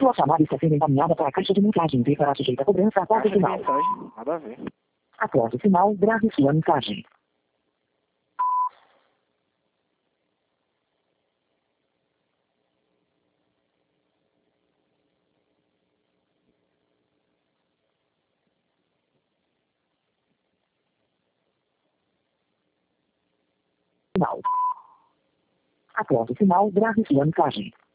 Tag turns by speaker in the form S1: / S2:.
S1: Sua chamada está sendo encaminhada para a caixa de mensagens e será sujeita a cobrança após o sinal.
S2: Mensagem? Nada a ver.
S1: Após o sinal, grave sua mensagem. Sinal. Após o sinal, grave sua mensagem.